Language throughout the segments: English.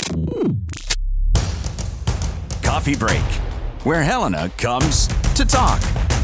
Coffee Break, where Helena comes to talk.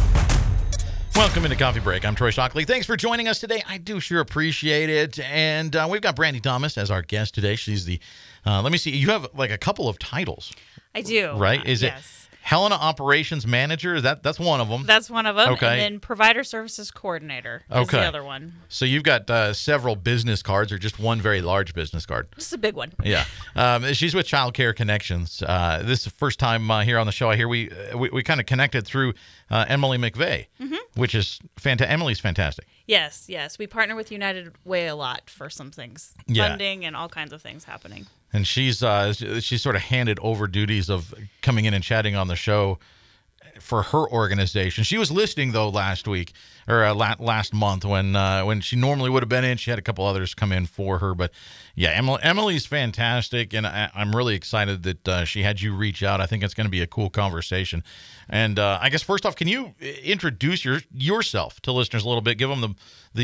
Welcome into Coffee Break. I'm Troy Shockley. Thanks for joining us today. I do sure appreciate it. And we've got Brandy Thomas as our guest today. She's the, let me see, you have like a couple of titles. I do. Right? Is yes. it Helena Operations Manager? That's one of them. That's one of them. Okay. And then Provider Services Coordinator is the other one. So you've got several business cards or just one very large business card? Just a big one. Yeah. She's with Child Care Connections. This is the first time here on the show. I hear we kind of connected through Emily McVeigh, which is fantastic. Emily's fantastic. Yes. We partner with United Way a lot for some things. Yeah. Funding and all kinds of things happening. And she's sort of handed over duties of coming in and chatting on the show for her organization. She was listening though last week or last month when she normally would have been in. She had a couple others come in for her, but yeah, Emily's fantastic, and I'm really excited that she had you reach out. I think it's going to be a cool conversation. And I guess first off, can you introduce yourself to listeners a little bit? Give them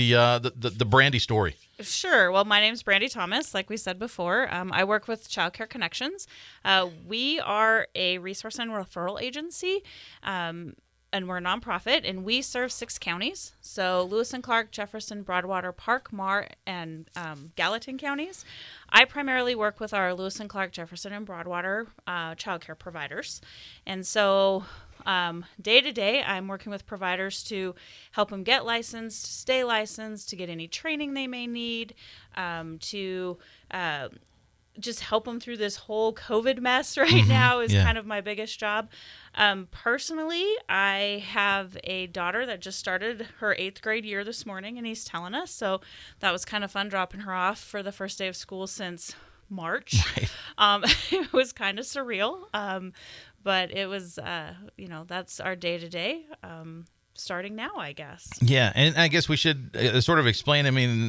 the Brandy story. Sure. Well, my name's Brandy Thomas, like we said before. I work with Child Care Connections. We are a resource and referral agency, and we're a nonprofit, and we serve 6 counties. So Lewis and Clark, Jefferson, Broadwater, Park, Marr, and Gallatin counties. I primarily work with our Lewis and Clark, Jefferson, and Broadwater child care providers. And so day to day, I'm working with providers to help them get licensed, to stay licensed, to get any training they may need, to just help them through this whole COVID mess right now is kind of my biggest job. Personally, I have a daughter that just started her 8th grade year this morning in East Helena, so that was kind of fun dropping her off for the first day of school since March. Right. It was kind of surreal, but it was, that's our day-to-day. Starting now, I guess. Yeah, and I guess we should sort of explain,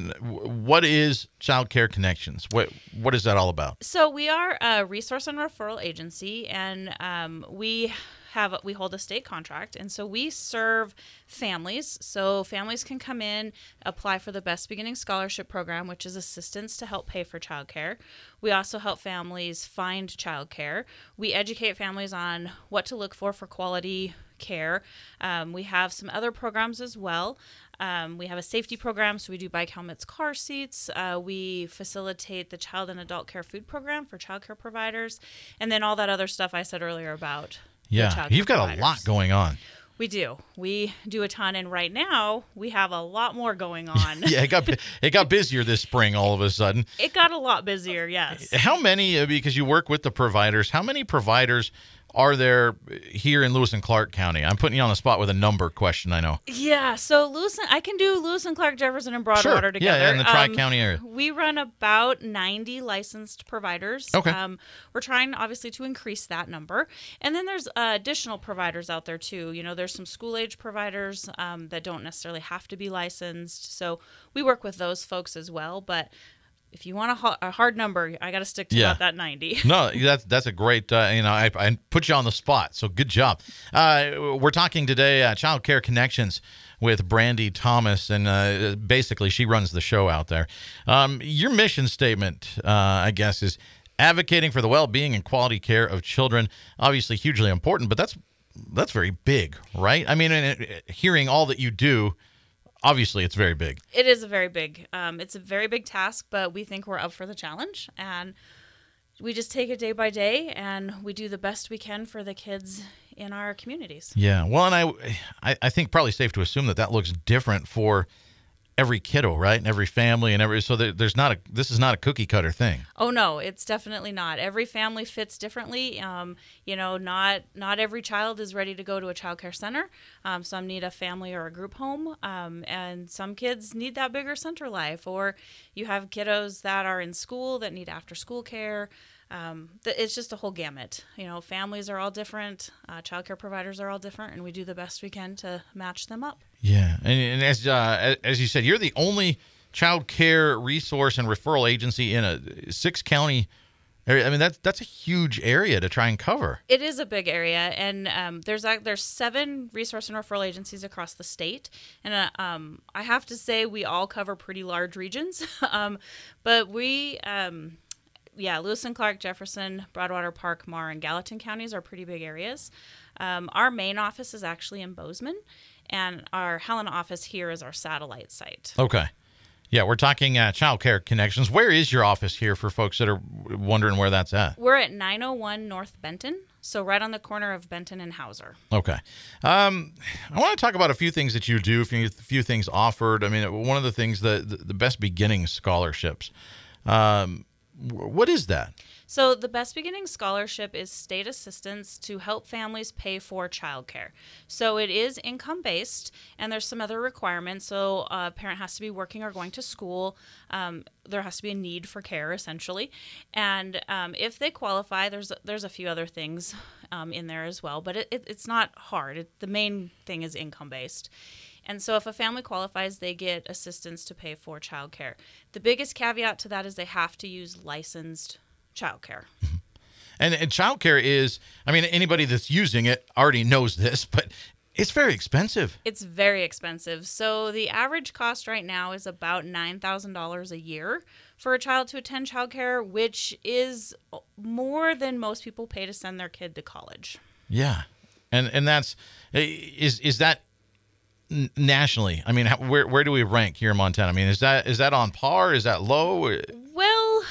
what is Child Care Connections? What is that all about? So we are a resource and referral agency, and we hold a state contract, and so we serve families. So families can come in, apply for the Best Beginning Scholarship Program, which is assistance to help pay for childcare. We also help families find childcare. We educate families on what to look for quality care. We have some other programs as well. We have a safety program, so we do bike helmets, car seats. We facilitate the child and adult care food program for child care providers, and then all that other stuff I said earlier about. Yeah, you've got providers. A lot going on. We do. We do a ton, and right now we have a lot more going on. Yeah, it got busier this spring all of a sudden. It got a lot busier, yes. How many, because you work with the providers, how many providers are there here in Lewis and Clark County? I'm putting you on the spot with a number question, I know. Yeah, so I can do Lewis and Clark, Jefferson, and Broadwater together. Yeah, in the Tri-County area. We run about 90 licensed providers. Okay. We're trying, obviously, to increase that number. And then there's additional providers out there, too. There's some school-age providers that don't necessarily have to be licensed. So we work with those folks as well, but if you want a hard number, I got to stick to about that 90. No, that's a great, I put you on the spot, so good job. We're talking today Child Care Connections with Brandy Thomas, and basically she runs the show out there. Your mission statement, I guess, is advocating for the well-being and quality care of children. Obviously hugely important, but that's very big, right? Hearing all that you do, obviously, it's very big. It is it's a very big task, but we think we're up for the challenge, and we just take it day by day, and we do the best we can for the kids in our communities. Yeah, well, and I think probably safe to assume that looks different for every kiddo, right? And every family, and so this is not a cookie cutter thing. Oh no, it's definitely not. Every family fits differently. Not every child is ready to go to a child care center. Some need a family or a group home, and some kids need that bigger center life. Or you have kiddos that are in school that need after school care. It's just a whole gamut. Families are all different. Child care providers are all different, and we do the best we can to match them up. Yeah, and as you said, you're the only child care resource and referral agency in a 6-county area. That's a huge area to try and cover. It is a big area, and there's 7 resource and referral agencies across the state, and I have to say we all cover pretty large regions, but we Lewis and Clark, Jefferson, Broadwater Park, Marr, and Gallatin counties are pretty big areas. Our main office is actually in Bozeman, and our Helena office here is our satellite site. Okay. Yeah, we're talking Child Care Connections. Where is your office here for folks that are wondering where that's at? We're at 901 North Benton, so right on the corner of Benton and Hauser. Okay. I want to talk about a few things that you do, a few things offered. I mean, one of the things, the Best Beginning Scholarships. What is that? So the Best Beginning Scholarship is state assistance to help families pay for childcare. So it is income-based, and there's some other requirements. So a parent has to be working or going to school. There has to be a need for care, essentially. And if they qualify, there's a few other things in there as well, but it's not hard. The main thing is income-based. And so if a family qualifies, they get assistance to pay for childcare. The biggest caveat to that is they have to use licensed childcare. And childcare is, I mean, anybody that's using it already knows this, but it's very expensive. It's very expensive. So the average cost right now is about $9,000 a year for a child to attend childcare, which is more than most people pay to send their kid to college. Yeah. And that's, is that nationally? I mean, where do we rank here in Montana? I mean, is that on par? Is that low? Well,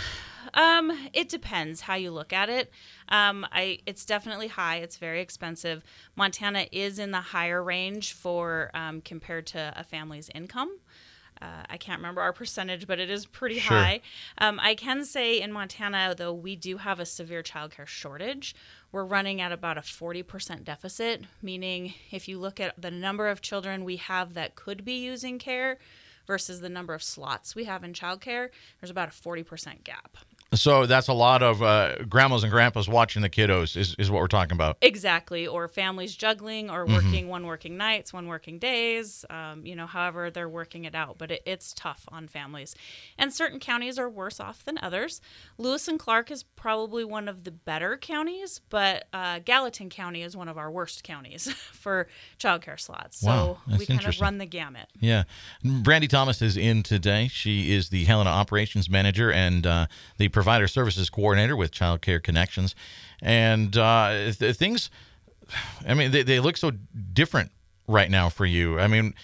it depends how you look at it. It's definitely high. It's very expensive. Montana is in the higher range for compared to a family's income. I can't remember our percentage, but it is pretty high. I can say in Montana, though, we do have a severe childcare shortage. We're running at about a 40% deficit, meaning if you look at the number of children we have that could be using care versus the number of slots we have in childcare, there's about a 40% gap. So that's a lot of grandmas and grandpas watching the kiddos is what we're talking about. Exactly. Or families juggling or working one working nights, one working days, however they're working it out. But it's tough on families. And certain counties are worse off than others. Lewis and Clark is probably one of the better counties, but Gallatin County is one of our worst counties for childcare slots. So wow, we kind of run the gamut. Yeah. Brandy Thomas is in today. She is the Helena Operations Manager and the Provider Services Coordinator with Child Care Connections. And things, I mean, they look so different right now for you. I mean,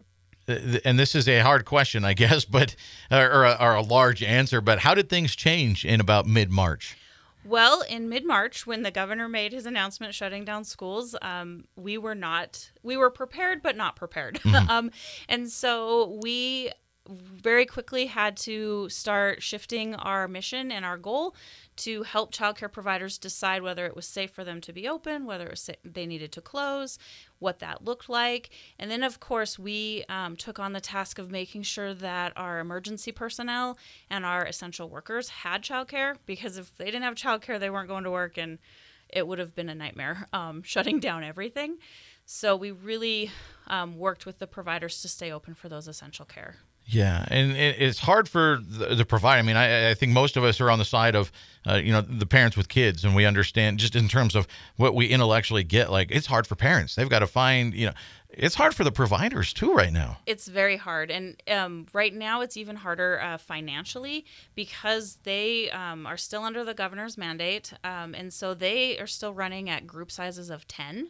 and this is a hard question, I guess, but or a large answer, but how did things change in about mid-March? Well, in mid-March, when the governor made his announcement shutting down schools, we were prepared, but not prepared. And so we very quickly had to start shifting our mission and our goal to help childcare providers decide whether it was safe for them to be open, whether it was they needed to close, what that looked like. And then, of course, we took on the task of making sure that our emergency personnel and our essential workers had childcare, because if they didn't have childcare, they weren't going to work, and it would have been a nightmare shutting down everything. So we really worked with the providers to stay open for those essential care. Yeah, and it's hard for the provider. I mean, I think most of us are on the side of, the parents with kids, and we understand just in terms of what we intellectually get. Like, it's hard for parents. They've got to find, it's hard for the providers too right now. It's very hard. And right now it's even harder financially because they are still under the governor's mandate. And so they are still running at group sizes of 10.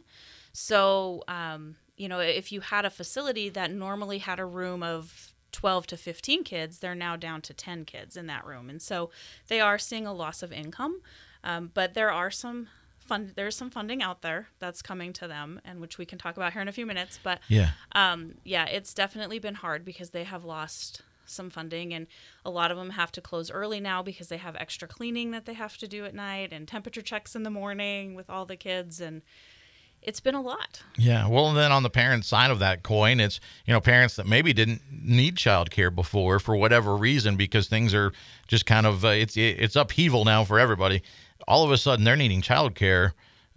So, if you had a facility that normally had a room of 12 to 15 kids, they're now down to 10 kids in that room. And so they are seeing a loss of income. But there are there's some funding out there that's coming to them, and which we can talk about here in a few minutes. But it's definitely been hard because they have lost some funding, and a lot of them have to close early now because they have extra cleaning that they have to do at night and temperature checks in the morning with all the kids, and it's been a lot. Yeah. Well, and then on the parent side of that coin, it's, parents that maybe didn't need childcare before for whatever reason, because things are just kind of, it's upheaval now for everybody. All of a sudden they're needing childcare.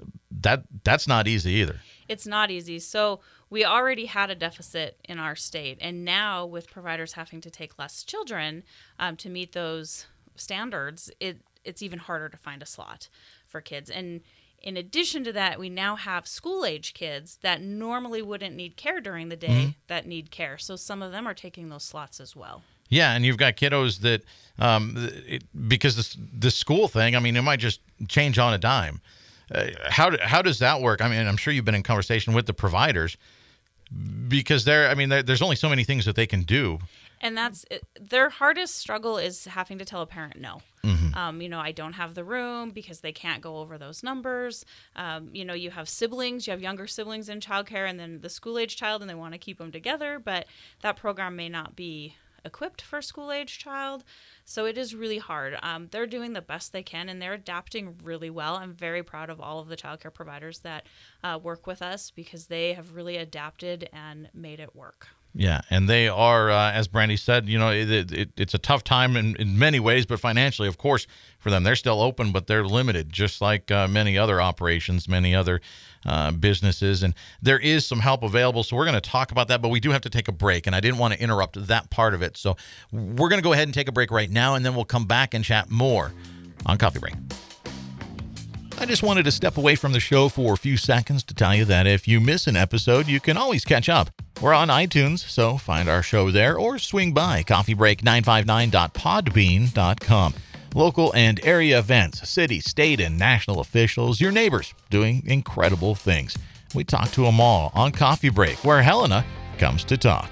That's not easy either. It's not easy. So we already had a deficit in our state. And now with providers having to take less children to meet those standards, it's even harder to find a slot for kids. And in addition to that, we now have school-age kids that normally wouldn't need care during the day that need care. So some of them are taking those slots as well. Yeah, and you've got kiddos that because this school thing, I mean, it might just change on a dime. How does that work? I mean, I'm sure you've been in conversation with the providers because there's only so many things that they can do. And that's their hardest struggle is having to tell a parent no. Mm-hmm. I don't have the room because they can't go over those numbers. You have siblings, you have younger siblings in childcare, and then the school-age child, and they want to keep them together, but that program may not be equipped for a school-age child. So it is really hard. They're doing the best they can, and they're adapting really well. I'm very proud of all of the childcare providers that work with us because they have really adapted and made it work. Yeah, and they are, as Brandy said, it's a tough time in many ways, but financially, of course, for them. They're still open, but they're limited, just like many other operations, many other businesses. And there is some help available, so we're going to talk about that, but we do have to take a break, and I didn't want to interrupt that part of it. So we're going to go ahead and take a break right now, and then we'll come back and chat more on Coffee Break. I just wanted to step away from the show for a few seconds to tell you that if you miss an episode, you can always catch up. We're on iTunes, so find our show there or swing by coffeebreak959.podbean.com. Local and area events, city, state, and national officials, your neighbors doing incredible things. We talk to them all on Coffee Break, where Helena comes to talk.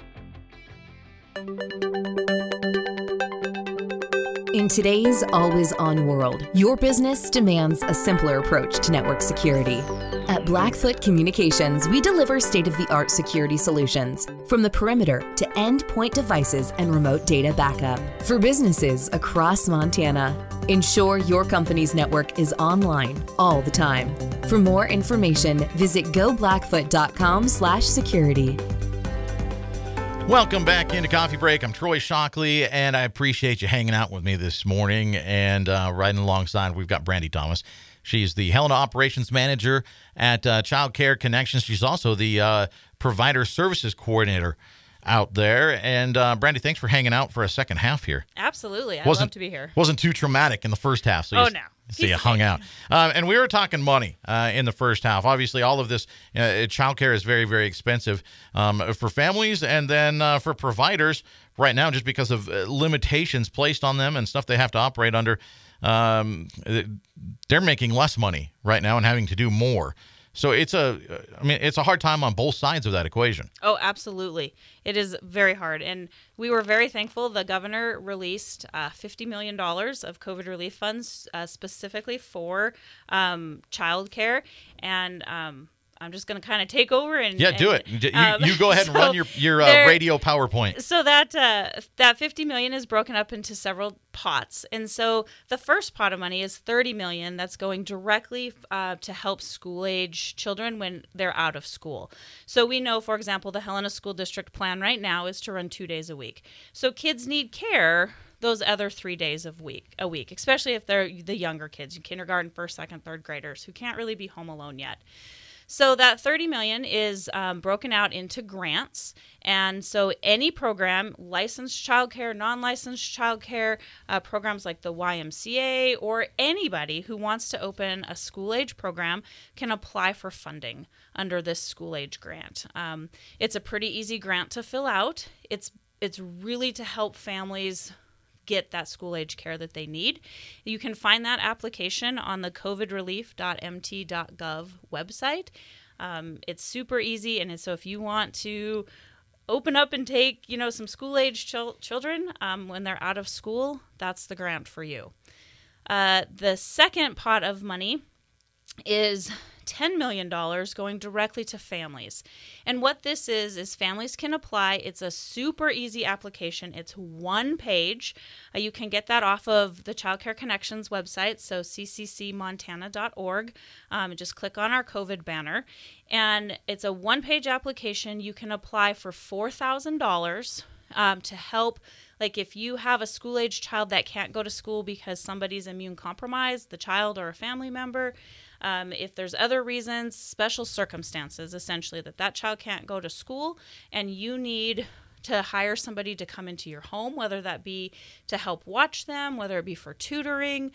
In today's always-on world, your business demands a simpler approach to network security. At Blackfoot Communications, we deliver state-of-the-art security solutions, from the perimeter to endpoint devices and remote data backup, for businesses across Montana. Ensure your company's network is online all the time. For more information, visit goblackfoot.com/security. Welcome back into Coffee Break. I'm Troy Shockley, and I appreciate you hanging out with me this morning. And riding alongside, we've got Brandy Thomas. She's the Helena Operations Manager at Child Care Connections. She's also the Provider Services Coordinator out there. And Brandy, thanks for hanging out for a second half here. Absolutely. I'd love to be here. Wasn't too traumatic in the first half. So no. So you hung out. And we were talking money in the first half. Obviously, all of this, childcare is very, very expensive for families and then for providers right now just because of limitations placed on them and stuff they have to operate under. They're making less money right now and having to do more. So it's a hard time on both sides of that equation. Oh, absolutely. It is very hard. And we were very thankful. The governor released $50 million of COVID relief funds specifically for childcare. And I'm just going to kind of take over and do it. You go ahead and run your radio PowerPoint. So that $50 million is broken up into several pots, and so the first pot of money is $30 million that's going directly to help school-age children when they're out of school. So we know, for example, the Helena School District plan right now is to run 2 days a week. So kids need care those other 3 days a week, especially if they're the younger kids, kindergarten, first, second, third graders who can't really be home alone yet. So that $30 million is broken out into grants. And so any program, licensed childcare, non-licensed childcare, programs like the YMCA, or anybody who wants to open a school-age program can apply for funding under this school-age grant. It's a pretty easy grant to fill out. It's really to help families get that school-age care that they need. You can find that application on the covidrelief.mt.gov website. It's super easy, and so if you want to open up and take, some school-age children when they're out of school, that's the grant for you. The second pot of money is $10 million going directly to families. And what this is families can apply. It's a super easy application. It's one page. You can get that off of the Child Care Connections website, so cccmontana.org. Just click on our COVID banner. And it's a one-page application. You can apply for $4,000 to help. Like if you have a school-age child that can't go to school because somebody's immune compromised, the child or a family member, if there's other reasons, special circumstances, essentially, that child can't go to school and you need to hire somebody to come into your home, whether that be to help watch them, whether it be for tutoring,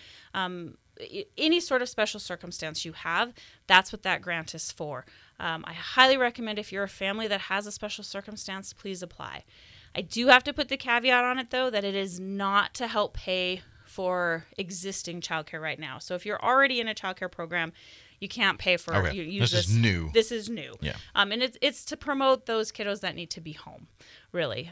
any sort of special circumstance you have, that's what that grant is for. I highly recommend if you're a family that has a special circumstance, please apply. I do have to put the caveat on it, though, that it is not to help pay for existing childcare right now. So if you're already in a childcare program, you can't pay for Okay. use This is new. This is new. Yeah. And it's to promote those kiddos that need to be home, really.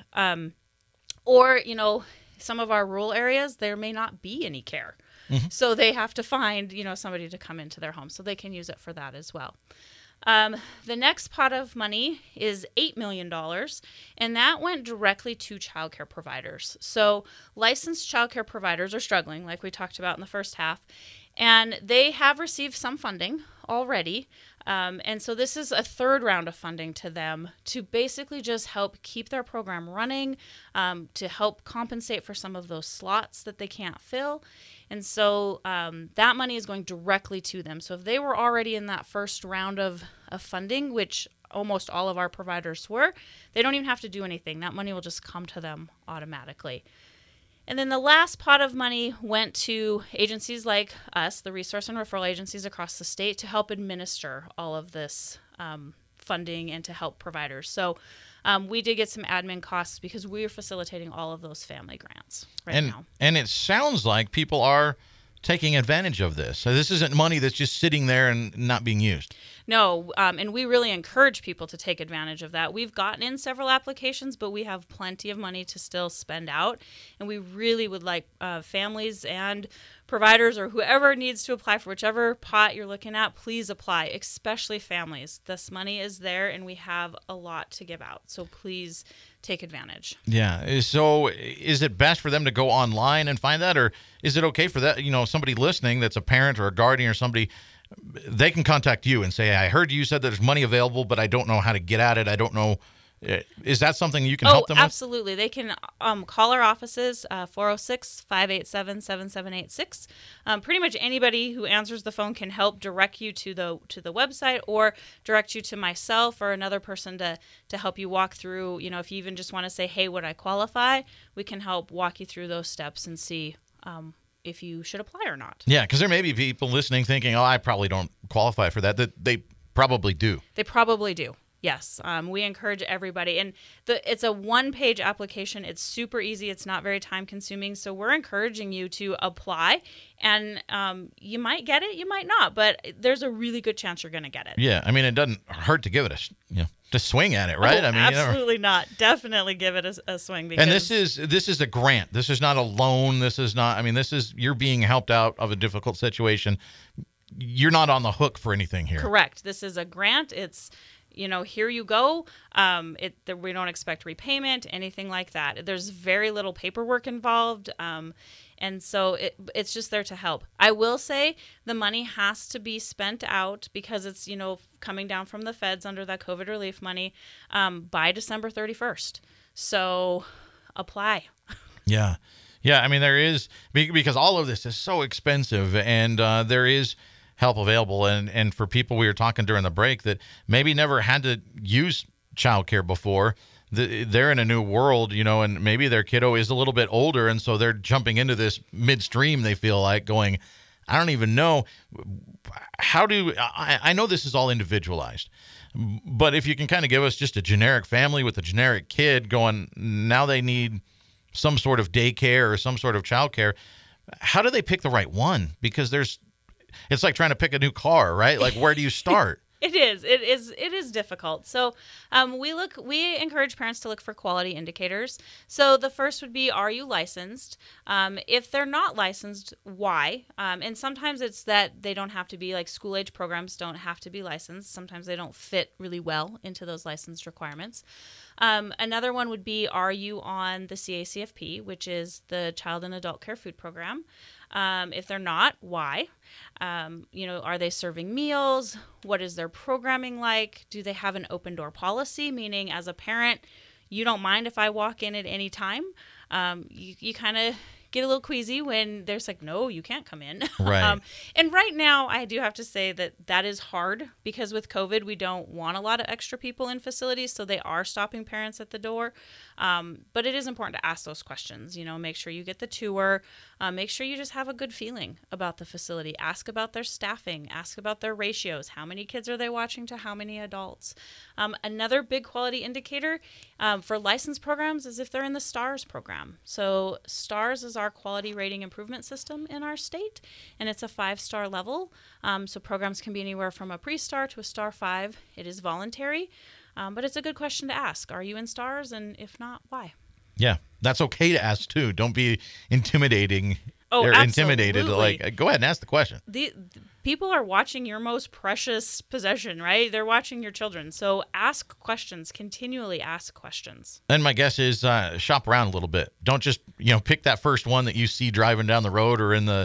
Or, you know, some of our rural areas, there may not be any care. So they have to find, you know, somebody to come into their home, so they can use it for that as well. The next pot of money is $8 million, and that went directly to childcare providers. So licensed childcare providers are struggling, like we talked about in the first half, and they have received some funding already. And so this is a third round of funding to them to basically just help keep their program running, to help compensate for some of those slots that they can't fill. And so that money is going directly to them. So if they were already in that first round of funding, which almost all of our providers were, they don't even have to do anything. That money will just come to them automatically. And then the last pot of money went to agencies like us, the resource and referral agencies across the state, to help administer all of this funding and to help providers. So we did get some admin costs because we are facilitating all of those family grants now. And it sounds like people are taking advantage of this. So this isn't money that's just sitting there and not being used. No, and we really encourage people to take advantage of that. We've gotten in several applications, but we have plenty of money to still spend out. And we really would like families and providers or whoever needs to apply for whichever pot you're looking at, please apply, especially families. This money is there, and we have a lot to give out. So please take advantage. Yeah. So is it best for them to go online and find that, or is it okay for that, you know, somebody listening that's a parent or a guardian or somebody, they can contact you and say, I heard you said there's money available, but I don't know how to get at it. I don't know. Is that something you can help them with? Absolutely. They can call our offices, 406-587-7786. Pretty much anybody who answers the phone can help direct you to the website or direct you to myself or another person to help you walk through. You know, if you even just want to say, hey, would I qualify? We can help walk you through those steps and see if you should apply or not. Yeah, because there may be people listening thinking, oh, I probably don't qualify for that. That they probably do. They probably do. Yes, we encourage everybody. And it's a one-page application. It's super easy. It's not very time-consuming. So we're encouraging you to apply. And you might get it, you might not. But there's a really good chance you're going to get it. Yeah, I mean, it doesn't hurt to give it to swing at it, right? Oh, I mean, absolutely not. Definitely give it a swing. Because and this is a grant. This is not a loan. This is not. I mean, you're being helped out of a difficult situation. You're not on the hook for anything here. Correct. This is a grant. It's, you know, here you go. We don't expect repayment, anything like that. There's very little paperwork involved. And so it's just there to help. I will say the money has to be spent out because it's, you know, coming down from the feds under that COVID relief money by December 31st. So apply. Yeah. Yeah. I mean, there is, because all of this is so expensive, and there is help available. And for people, we were talking during the break that maybe never had to use childcare before, they're in a new world, you know, and maybe their kiddo is a little bit older, and so they're jumping into this midstream, they feel like, going, I don't even know I know this is all individualized, but if you can kind of give us just a generic family with a generic kid going, now they need some sort of daycare or some sort of childcare, how do they pick the right one? Because it's like trying to pick a new car, right? Like, where do you start? It is difficult. So we encourage parents to look for quality indicators. So the first would be, are you licensed? If they're not licensed, why? And sometimes it's that they don't have to be, like, school age programs don't have to be licensed. Sometimes they don't fit really well into those licensed requirements. Another one would be, are you on the CACFP, which is the Child and Adult Care Food Program? If they're not, why? You know, are they serving meals? What is their programming like? Do they have an open door policy? Meaning, as a parent, you don't mind if I walk in at any time. You kind of get a little queasy when there's like, no, you can't come in. Right. And right now, I do have to say that is hard because with COVID, we don't want a lot of extra people in facilities, so they are stopping parents at the door. But it is important to ask those questions, you know, make sure you get the tour. Make sure you just have a good feeling about the facility. Ask about their staffing. Ask about their ratios. How many kids are they watching to how many adults? Another big quality indicator for licensed programs is if they're in the STARS program. So STARS is our quality rating improvement system in our state, and it's a 5-star level. So programs can be anywhere from a pre-star to a star 5. It is voluntary, but it's a good question to ask. Are you in STARS? And if not, why? Yeah, that's okay to ask too. Don't be intimidating Oh, or absolutely. intimidated. Like, go ahead and ask the question. The people are watching your most precious possession, right? They're watching your children. So ask questions, continually ask questions. And my guess is shop around a little bit. Don't just, pick that first one that you see driving down the road or in the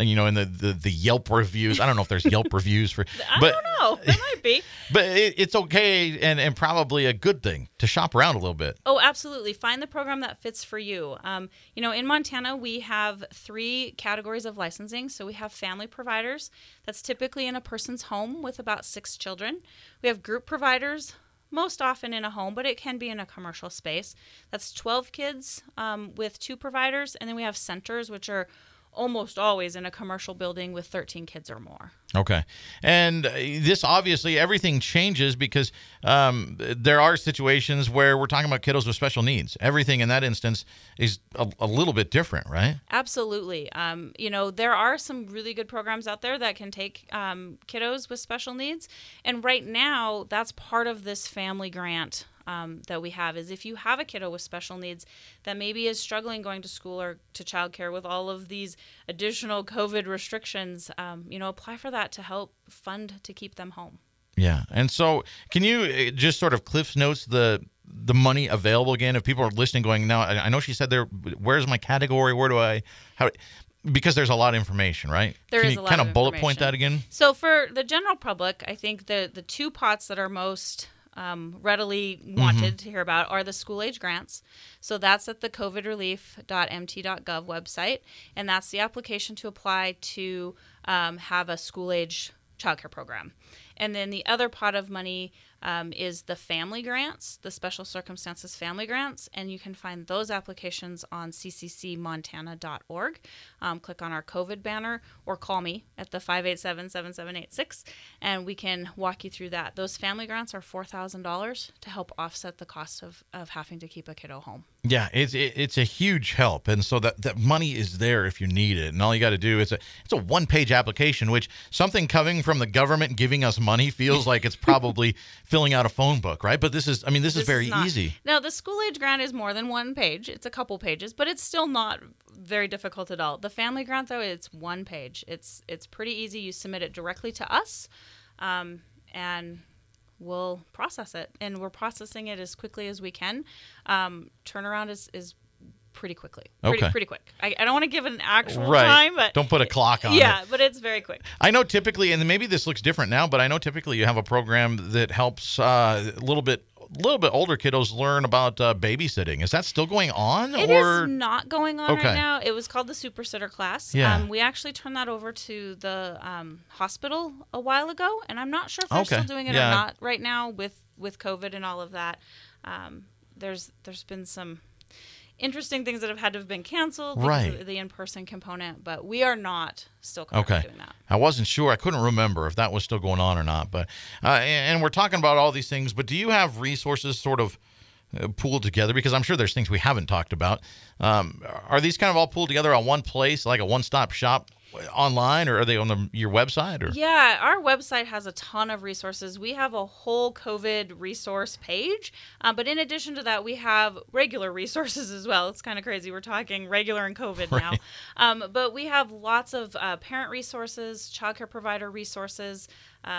Yelp reviews. I don't know if there's Yelp reviews for. I don't know. There might be. But it's okay and probably a good thing to shop around a little bit. Oh, absolutely. Find the program that fits for you. In Montana, we have 3 categories of licensing. So we have family providers. That's typically in a person's home with about 6 children. We have group providers, most often in a home, but it can be in a commercial space. That's 12 kids with 2 providers. And then we have centers, which are almost always in a commercial building with 13 kids or more. Okay. And this obviously, everything changes because there are situations where we're talking about kiddos with special needs. Everything in that instance is a little bit different, right? Absolutely. There are some really good programs out there that can take kiddos with special needs. And right now, that's part of this family grant that we have is if you have a kiddo with special needs that maybe is struggling going to school or to childcare with all of these additional COVID restrictions, apply for that to help fund to keep them home. Yeah. And so can you just sort of Cliff's Notes the money available again? If people are listening going, now, I know she said there, where's my category? Because there's a lot of information, right? There Can is you a lot kind of of bullet point that again? So for the general public, I think the 2 pots that are most readily wanted to hear about are the school age grants. So that's at the covidrelief.mt.gov website, and that's the application to apply to have a school age childcare program. And then the other pot of money is the family grants, the special circumstances family grants, and you can find those applications on cccmontana.org. Click on our COVID banner or call me at the 587-7786, and we can walk you through that. Those family grants are $4,000 to help offset the cost of having to keep a kiddo home. Yeah, it's a huge help, and so that money is there if you need it, and all you got to do is it's a 1-page application, which something coming from the government giving us money feels like it's probably filling out a phone book, right? But this is very easy. Now, the school age grant is more than 1 page. It's a couple pages, but it's still not very difficult at all. The family grant, though, it's 1 page. It's pretty easy. You submit it directly to us, and we'll process it. And we're processing it as quickly as we can. Turnaround is pretty quickly. Pretty quick. I don't want to give an actual time, but don't put a clock on it. Yeah, but it's very quick. I know typically, and maybe this looks different now, but I know typically you have a program that helps a little bit older kiddos learn about babysitting. Is that still going on? It is not going on Okay. right now. It was called the Super Sitter class. Yeah. We actually turned that over to the hospital a while ago, and I'm not sure if they're still doing it or not right now with COVID and all of that. There's been some interesting things that have had to have been canceled because of the in-person component, but we are not still currently doing that. I wasn't sure. I couldn't remember if that was still going on or not. But and we're talking about all these things, but do you have resources sort of pooled together? Because I'm sure there's things we haven't talked about. Are these kind of all pulled together on one place, like a one-stop shop online, or are they on your website? Or? Yeah, our website has a ton of resources. We have a whole COVID resource page, but in addition to that, we have regular resources as well. It's kind of crazy. We're talking regular and COVID now. But we have lots of parent resources, childcare provider resources.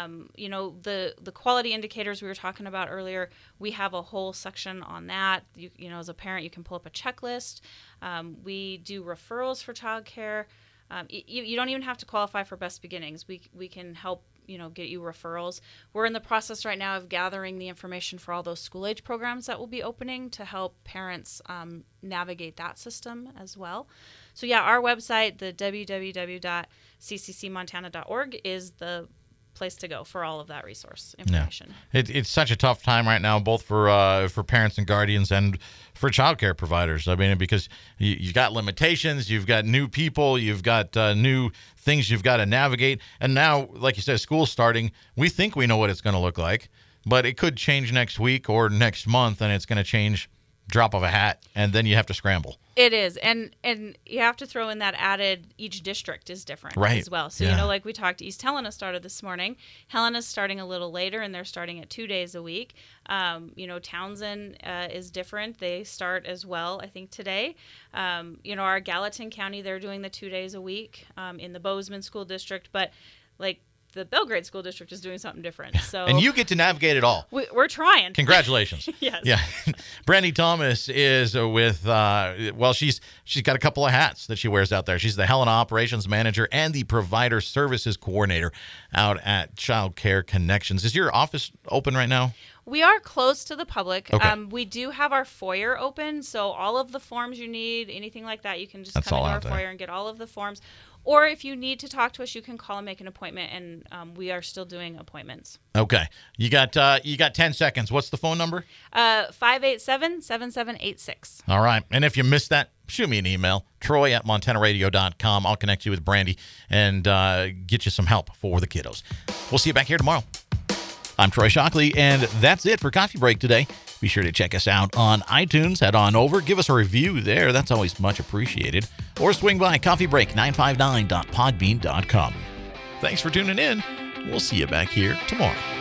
The quality indicators we were talking about earlier, we have a whole section on that. You know, as a parent, you can pull up a checklist. We do referrals for childcare. You don't even have to qualify for Best Beginnings. We can help, get you referrals. We're in the process right now of gathering the information for all those school age programs that will be opening to help parents navigate that system as well. So yeah, our website, the www.cccmontana.org, is the place to go for all of that resource information. It's such a tough time right now, both for parents and guardians and for childcare providers. I mean, because you got limitations, you've got new people, you've got new things you've got to navigate. And now, like you said, school's starting. We think we know what it's going to look like, but it could change next week or next month, and it's going to change drop of a hat, and then you have to scramble. It is, and you have to throw in that added, each district is different as well. So, like we talked, East Helena started this morning. Helena's starting a little later, and they're starting at 2 days a week. Townsend is different. They start as well, I think, today. Our Gallatin County, they're doing the 2 days a week in the Bozeman School District, but the Belgrade School District is doing something different. So, and you get to navigate it all. We're trying. Congratulations. Yes. Yeah. Brandy Thomas is with, she's got a couple of hats that she wears out there. She's the Helena Operations Manager and the Provider Services Coordinator out at Child Care Connections. Is your office open right now? We are closed to the public. Okay. We do have our foyer open, so all of the forms you need, anything like that, you can just come into our foyer and get all of the forms. Or if you need to talk to us, you can call and make an appointment, and we are still doing appointments. Okay. You got 10 seconds. What's the phone number? 587-7786. All right. And if you missed that, shoot me an email, troy@montanaradio.com. I'll connect you with Brandy and get you some help for the kiddos. We'll see you back here tomorrow. I'm Troy Shockley, and that's it for Coffee Break today. Be sure to check us out on iTunes. Head on over. Give us a review there. That's always much appreciated. Or swing by coffeebreak959.podbean.com. Thanks for tuning in. We'll see you back here tomorrow.